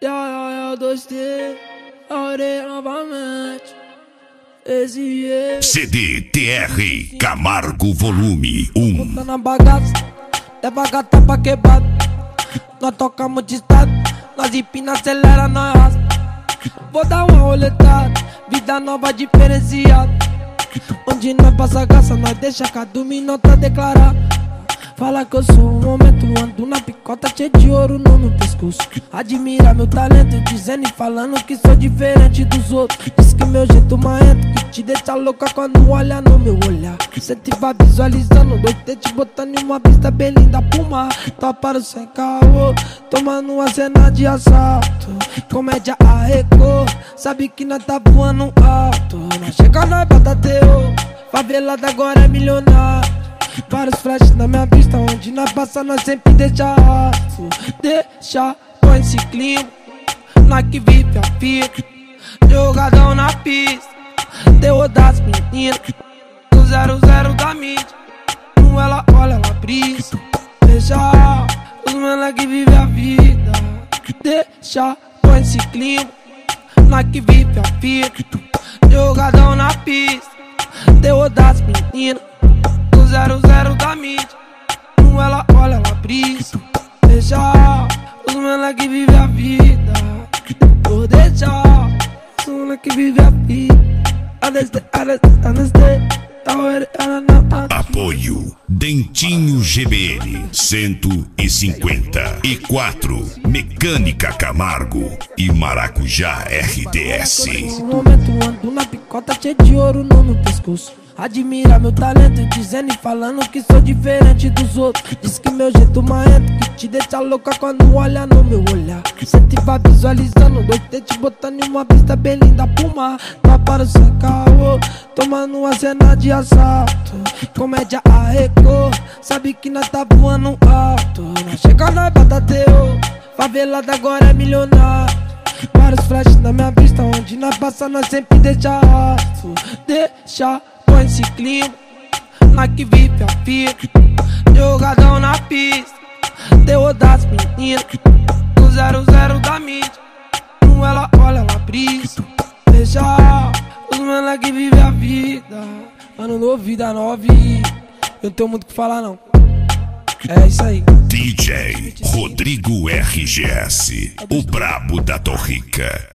2T, orei novamente. Esse é CD TR Camargo Volume 1. Tá na bagaça, leva a gata pra quebrada. Nós tocamos de estado, nós empina, acelera, nós arrasta. Vou dar uma roletada, vida nova diferenciada. Onde nós passa graça, nós deixa cada nota declarar. Fala que eu sou um momento, ando na picota cheio de ouro no meu pescoço. Admira meu talento, dizendo e falando que sou diferente dos outros. Diz que meu jeito marrento, que te deixa louca quando olha no meu olhar. Cê te vai visualizando, 2T te botando em uma pista bem linda pro mar. Toparam sem caô, tomando uma cena de assalto. Comédia arrecou, sabe que nós tá voando alto. Nós chega, nós bota teu, favelada agora é milionário. Vários flashes na minha vista, onde nós passa nós sempre deixa rastro. Deixa, põe esse clima, nós que vive a fita. Jogadão na pista, terror das meninas. No 00 da mídia, no ela olha, ela brisa. Deixa, os mano que vive a vida. Deixa, põe esse clima, nós que vive a fita. Jogadão na pista, terror das meninas. 00 da mídia, no ela olha, ela brisa. Deixa, os mano que vive a vida. Vou deixar, os mano que vive a vida. Apoio Dentinho GBN 154 Mecânica Camargo e Maracujá RDS. No momento ando na picota cheio de ouro no meu pescoço. Admira meu talento, dizendo e falando que sou diferente dos outros. Diz que meu jeito marrento, que te deixa louca quando olha no meu olhar. Cê te vai visualizando, 2T te botando em uma pista bem linda pro mar. Toparam sem caô, tomando uma cena de assalto. Comédia arrecou, sabe que nós tá voando alto. Nós chega, nós bota teu, favelada agora é milionário. Vários flashes na minha vista, onde nós passa nós sempre deixa rastro. Deixa, põe esse clima, nós que vive a fita. Jogadão na pista, terror das meninas. No 00 da mídia, no ela olha, ela brisa. Deixa, os mano que vive a vida. Ano novo, vida nova e eu não tenho muito o que falar não. É isso aí. DJ Rodrigo RGS, o brabo da Torrica.